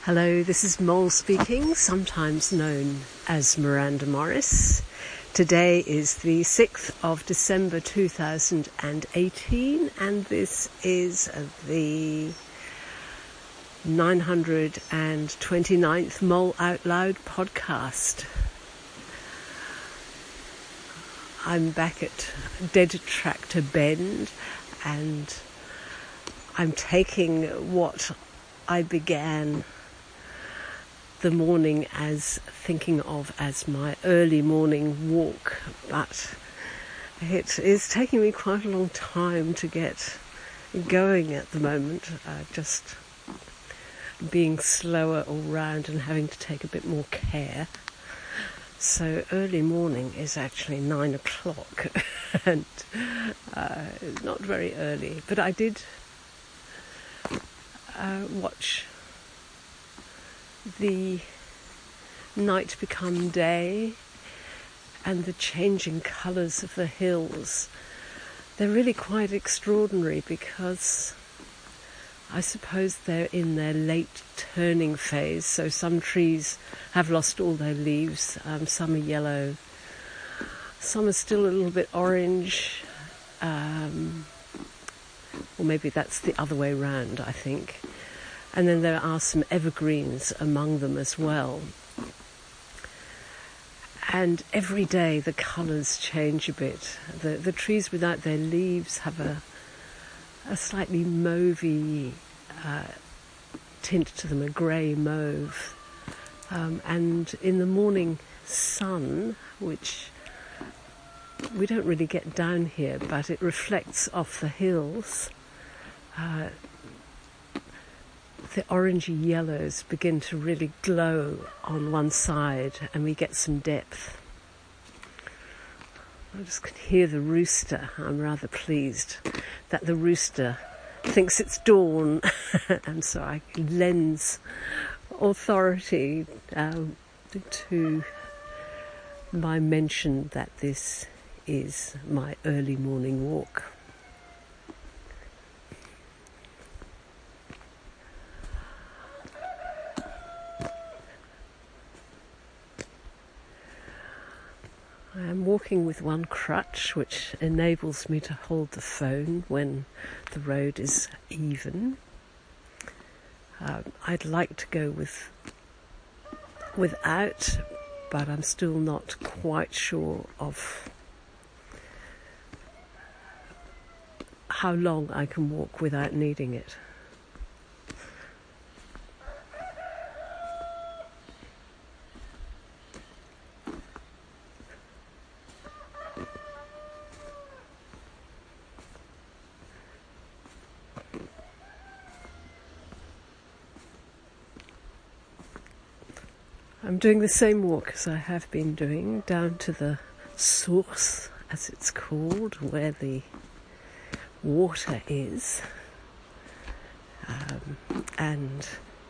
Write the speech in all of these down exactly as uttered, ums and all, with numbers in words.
Hello, this is Mole speaking, sometimes known as Miranda Morris. Today is the sixth of December two thousand eighteen, and this is the nine hundred twenty-ninth Mole Out Loud podcast. I'm back at Dead Tractor Bend, and I'm taking what I began the morning as thinking of as my early morning walk, but it is taking me quite a long time to get going at the moment, uh, just being slower all round and having to take a bit more care. So early morning is actually nine o'clock and uh, not very early, but I did uh, watch the night become day and the changing colours of the hills. They're really quite extraordinary because I suppose they're in their late turning phase, so some trees have lost all their leaves, um, some are yellow, some are still a little bit orange, um, or maybe that's the other way round, I think. And then there are some evergreens among them as well. And every day the colours change a bit. The the trees without their leaves have a a slightly mauvey uh, tint to them, a grey mauve. Um, and in the morning sun, which we don't really get down here, but it reflects off the hills, uh, the orangey yellows begin to really glow on one side and we get some depth. I just can hear the rooster. I'm rather pleased that the rooster thinks it's dawn and so I lends authority um, to my mention that this is my early morning walk. I am walking with one crutch, which enables me to hold the phone when the road is even. Um, I'd like to go with without, but I'm still not quite sure of how long I can walk without needing it. I'm doing the same walk as I have been doing, down to the source, as it's called, where the water is. Um, and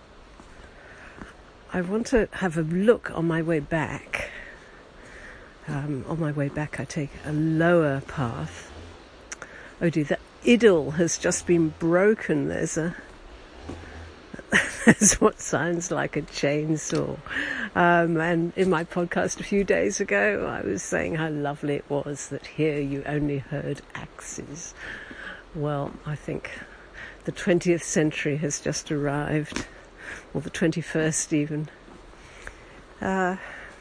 I want to have a look on my way back. Um, on my way back I take a lower path. Oh dear, the idyll has just been broken. There's a That's what sounds like a chainsaw. Um, and in my podcast a few days ago, I was saying how lovely it was that here you only heard axes. Well, I think the twentieth century has just arrived, or the twenty-first even. Uh,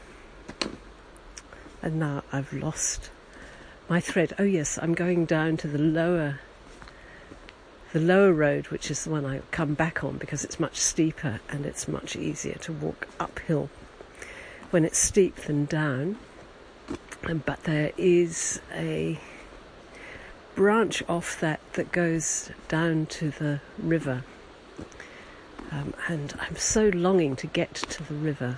and now I've lost my thread. Oh yes, I'm going down to the lower The lower road, which is the one I come back on because it's much steeper and it's much easier to walk uphill when it's steep than down. But there is a branch off that that goes down to the river. Um, and I'm so longing to get to the river.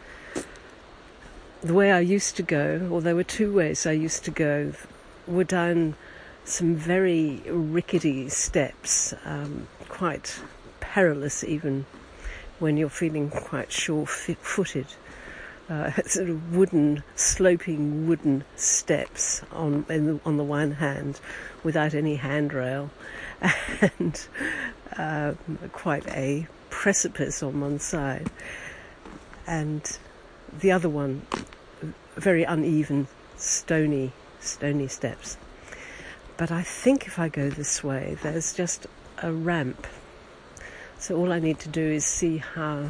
The way I used to go, or there were two ways I used to go, were down some very rickety steps, um, quite perilous even when you're feeling quite sure-footed. Uh, sort of wooden, sloping wooden steps on in the, on the one hand, without any handrail, and um, quite a precipice on one side, and the other one very uneven, stony, stony steps. But I think if I go this way, there's just a ramp. So all I need to do is see how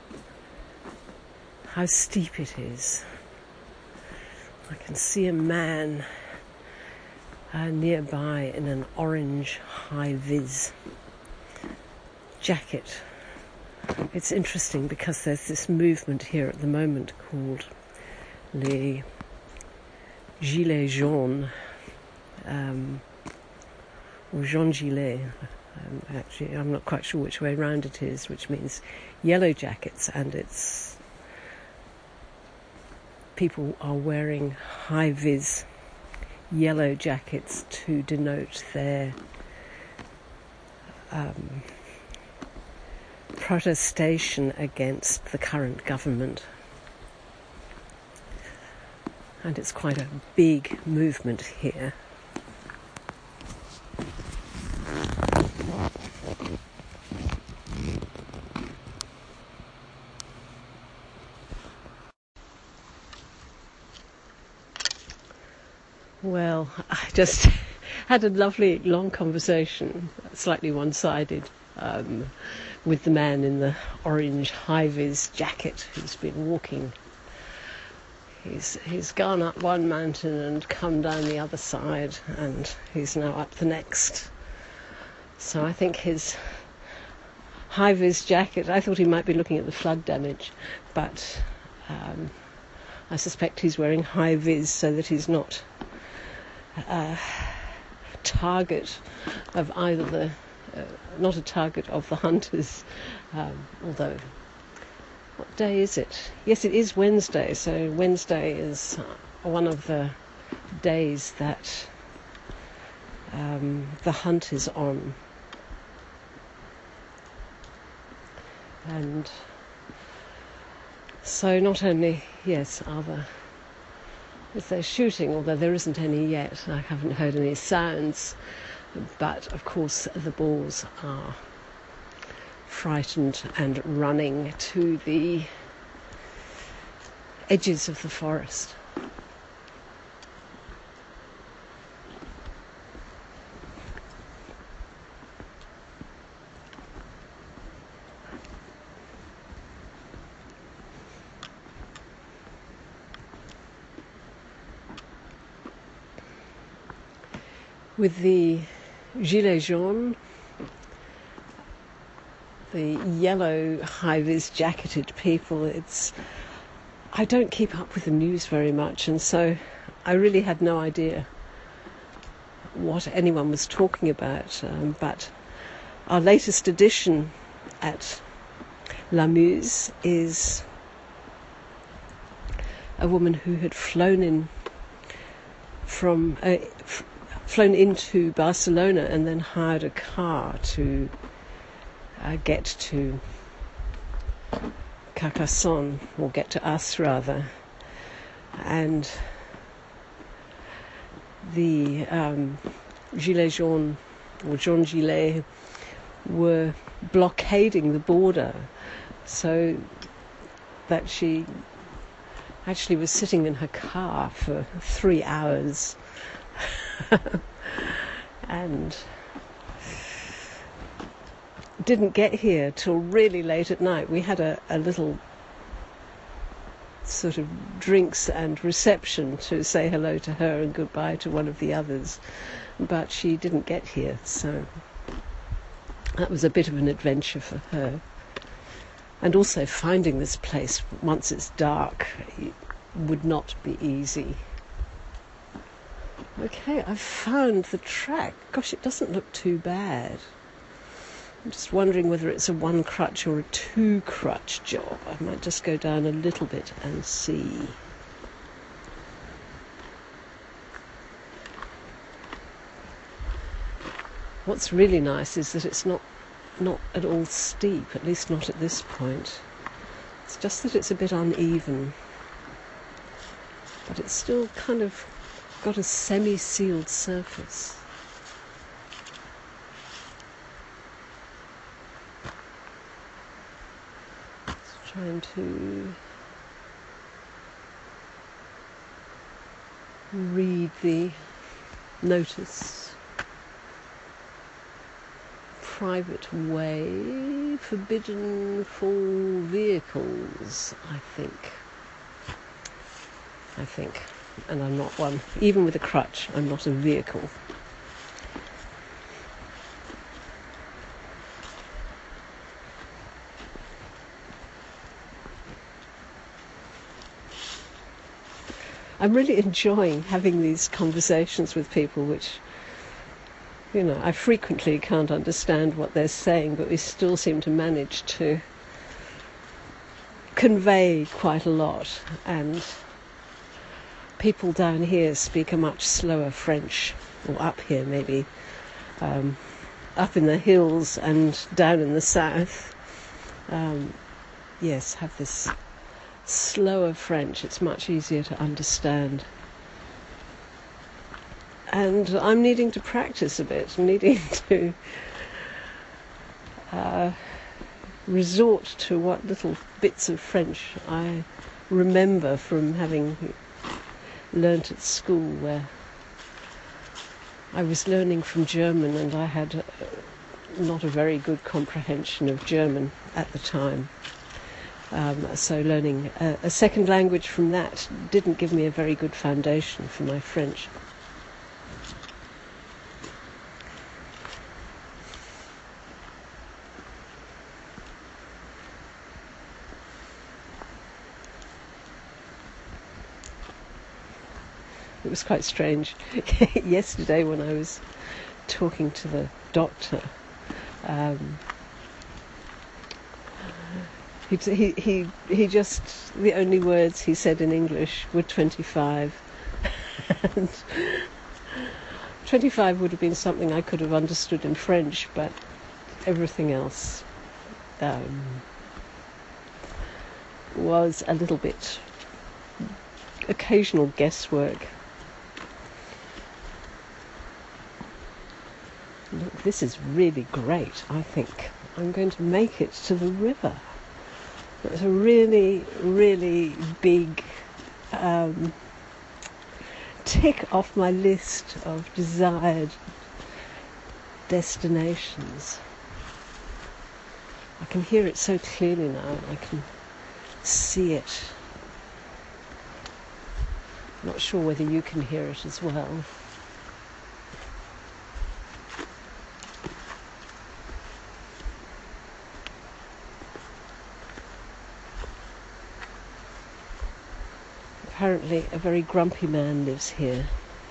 how steep it is. I can see a man uh, nearby in an orange high-vis jacket. It's interesting because there's this movement here at the moment called les gilets jaunes, um, or jaune gilet. Um, actually, I'm not quite sure which way round it is, which means yellow jackets, and it's people are wearing high-vis yellow jackets to denote their um, protestation against the current government. And it's quite a big movement here. Well, I just had a lovely long conversation, slightly one-sided, um, with the man in the orange high-vis jacket who's been walking. He's he's gone up one mountain and come down the other side, and he's now up the next. So I think his high-vis jacket, I thought he might be looking at the flood damage, but um, I suspect he's wearing high-vis so that he's not Uh, target of either the, uh, not a target of the hunters, um, although, what day is it? Yes, it is Wednesday, so Wednesday is one of the days that um, the hunt is on. And so not only, yes, are the Is there shooting, although there isn't any yet. I haven't heard any sounds. But, of course, the bulls are frightened and running to the edges of the forest. With the gilets jaunes, the yellow high-vis jacketed people, it's I don't keep up with the news very much, and so I really had no idea what anyone was talking about. Um, but our latest edition at La Muse is a woman who had flown in from uh, f- flown into Barcelona and then hired a car to uh, get to Carcassonne, or get to us rather. And the um, Gilets jaunes, or Jaune Gilet, were blockading the border, so that she actually was sitting in her car for three hours and didn't get here till really late at night. We had a, a little sort of drinks and reception to say hello to her and goodbye to one of the others, but she didn't get here, so that was a bit of an adventure for her. And also finding this place once it's dark would not be easy. Okay, I've found the track. Gosh, it doesn't look too bad. I'm just wondering whether it's a one crutch or a two crutch job. I might just go down a little bit and see. What's really nice is that it's not not at all steep, at least not at this point. It's just that it's a bit uneven, but it's still kind of got a semi-sealed surface. trying to read the notice. Private way, forbidden for vehicles, I think. I think. And I'm not one. Even with a crutch, I'm not a vehicle. I'm really enjoying having these conversations with people which, you know, I frequently can't understand what they're saying, but we still seem to manage to convey quite a lot. And people down here speak a much slower French, or up here maybe, um, up in the hills and down in the south. Um, yes, have this slower French. It's much easier to understand. And I'm needing to practice a bit, I'm needing to uh, resort to what little bits of French I remember from having learnt at school, where I was learning from German and I had uh, not a very good comprehension of German at the time. Um, so learning a, a second language from that didn't give me a very good foundation for my French. It was quite strange. Yesterday when I was talking to the doctor, um, he, he, he, he just, the only words he said in English were twenty-five. And twenty-five would have been something I could have understood in French, but everything else um, was a little bit occasional guesswork. Look, this is really great, I think. I'm going to make it to the river. It's a really, really big um, tick off my list of desired destinations. I can hear it so clearly now. I can see it. I'm not sure whether you can hear it as well. Apparently a very grumpy man lives here,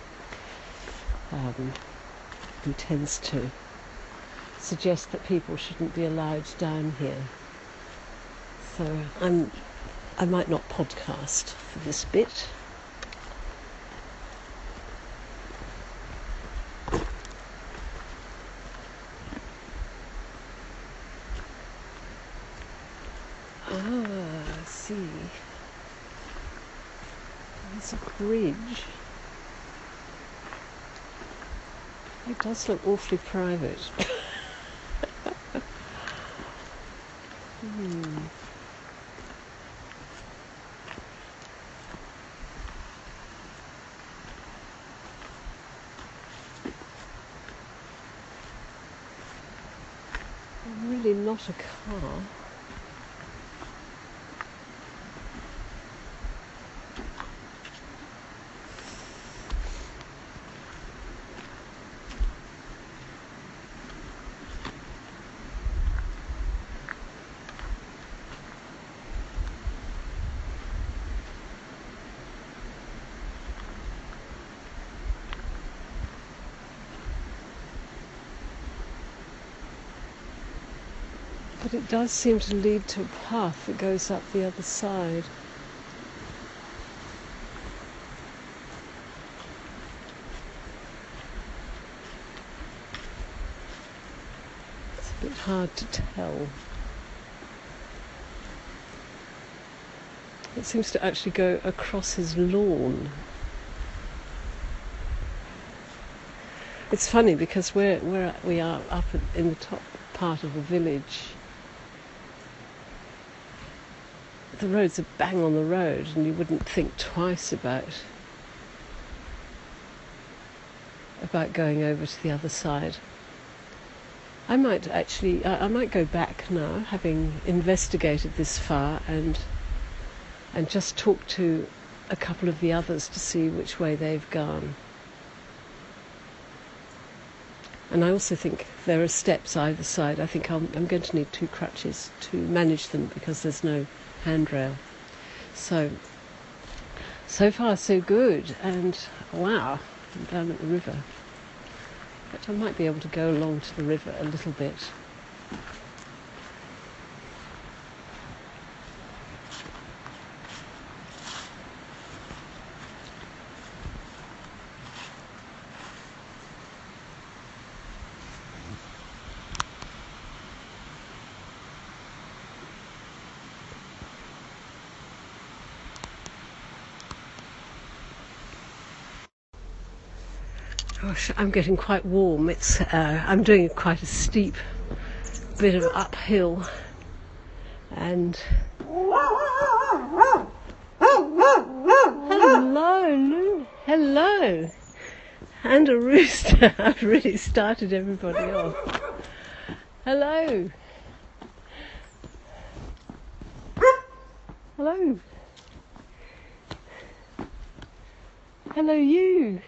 um, who tends to suggest that people shouldn't be allowed down here. So I'm, I might not podcast for this bit. Ah, I see. There's a bridge. It does look awfully private. hmm. Really not a car. But it does seem to lead to a path that goes up the other side. It's a bit hard to tell. It seems to actually go across his lawn. It's funny because we're, we're, we are up in the top part of the village. the roads are bang on the road, and you wouldn't think twice about about going over to the other side. I might actually, I, I might go back now, having investigated this far, and and just talk to a couple of the others to see which way they've gone. And I also think there are steps either side. I think I'll, I'm going to need two crutches to manage them because there's no handrail. So, so far so good, and wow, I'm down at the river. But I might be able to go along to the river a little bit. Gosh, I'm getting quite warm. It's uh, I'm doing quite a steep bit of uphill, and hello, Lou. Hello, and a rooster. I've really started everybody off. Hello, hello, hello, you.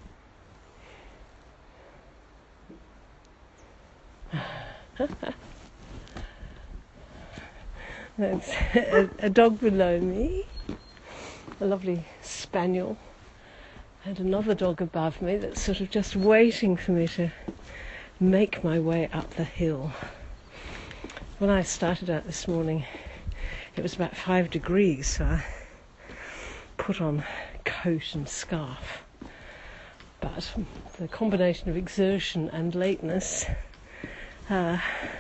That's a, a dog below me, a lovely spaniel, and another dog above me that's sort of just waiting for me to make my way up the hill. When I started out this morning, it was about five degrees, so I put on coat and scarf. But the combination of exertion and lateness Uh,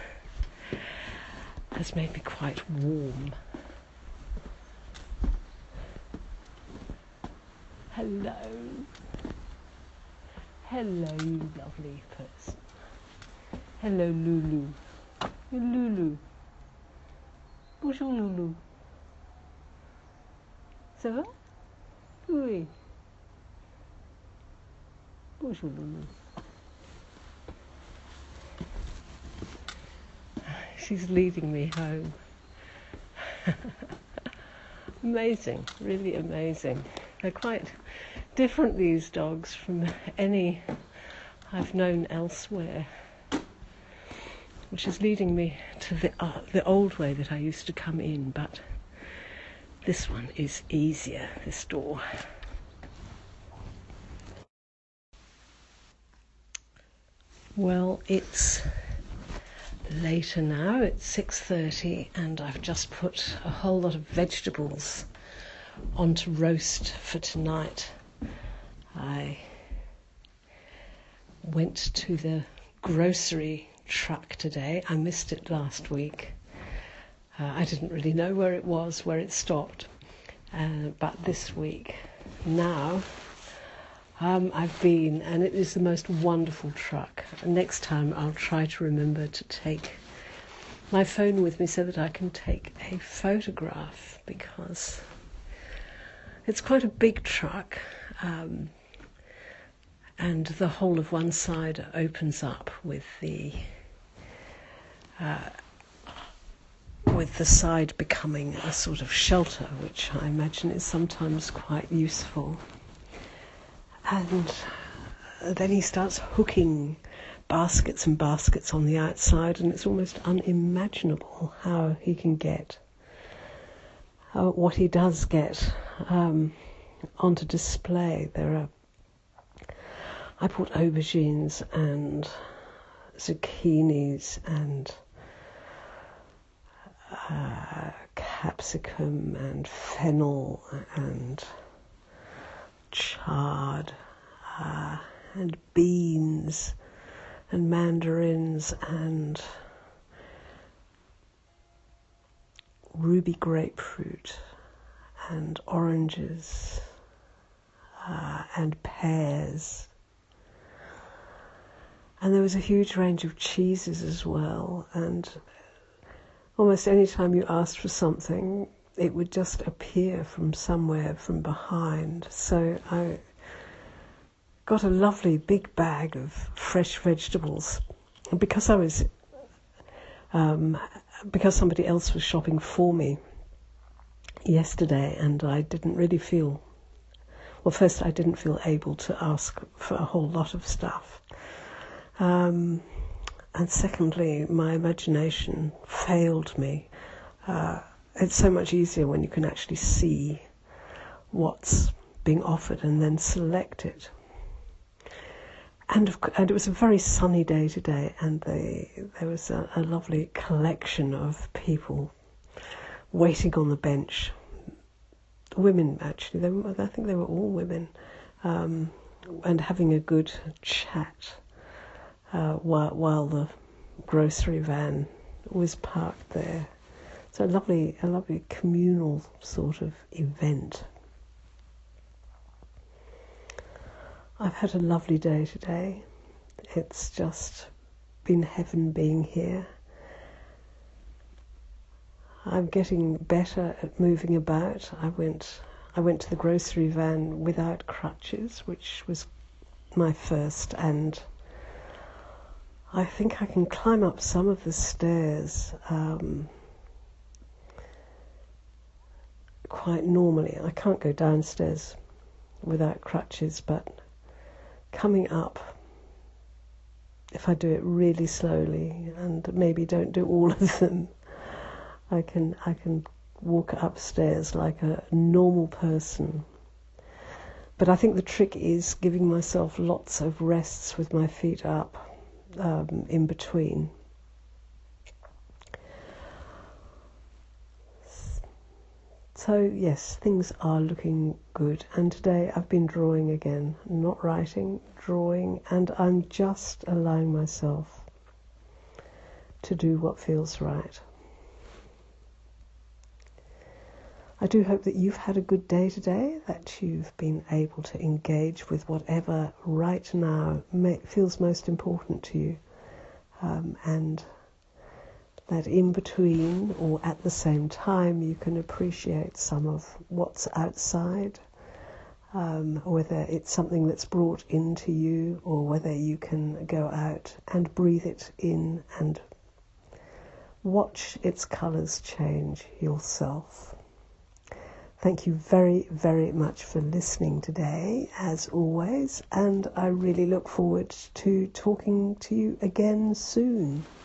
has made me quite warm. Hello. Hello, you lovely person. Hello, Lulu. Lulu. Bonjour, Lulu. Ça va? Oui. Bonjour, Lulu. She's leading me home. Amazing, really amazing. They're quite different, these dogs, from any I've known elsewhere, which is leading me to the uh, the old way that I used to come in, but this one is easier, this door. Well, it's later now, it's six thirty, and I've just put a whole lot of vegetables on to roast for tonight. I went to the grocery truck today. I missed it last week. Uh, I didn't really know where it was, where it stopped, uh, but this week now Um, I've been, and it is the most wonderful truck. Next time I'll try to remember to take my phone with me so that I can take a photograph, because it's quite a big truck, um, and the whole of one side opens up with the uh, with the side becoming a sort of shelter, which I imagine is sometimes quite useful. And then he starts hooking baskets and baskets on the outside, and it's almost unimaginable how he can get uh, what he does get um, onto display. There are, I bought aubergines and zucchinis and uh, capsicum and fennel and chard uh, and beans and mandarins and ruby grapefruit and oranges uh, and pears. And there was a huge range of cheeses as well, and almost any time you asked for something, it would just appear from somewhere from behind. So I got a lovely big bag of fresh vegetables. And because I was, um, because somebody else was shopping for me yesterday, and I didn't really feel, well, first I didn't feel able to ask for a whole lot of stuff. Um, and secondly, my imagination failed me. Uh, it's so much easier when you can actually see what's being offered and then select it. And, of, and it was a very sunny day today, and they, there was a, a lovely collection of people waiting on the bench. Women, actually, they were, I think they were all women, um, and having a good chat uh, while, while the grocery van was parked there. So a lovely, a lovely communal sort of event. I've had a lovely day today. It's just been heaven being here. I'm getting better at moving about. I went I went to the grocery van without crutches, which was my first, and I think I can climb up some of the stairs um, quite normally. I can't go downstairs without crutches, but coming up, if I do it really slowly and maybe don't do all of them, I can I can walk upstairs like a normal person. But I think the trick is giving myself lots of rests with my feet up um, in between. So yes, things are looking good, and today I've been drawing again, not writing, drawing, and I'm just allowing myself to do what feels right. I do hope that you've had a good day today, that you've been able to engage with whatever right now may, feels most important to you, um, and that in between or at the same time you can appreciate some of what's outside, um, whether it's something that's brought into you or whether you can go out and breathe it in and watch its colours change yourself. Thank you very, very much for listening today, as always, and I really look forward to talking to you again soon.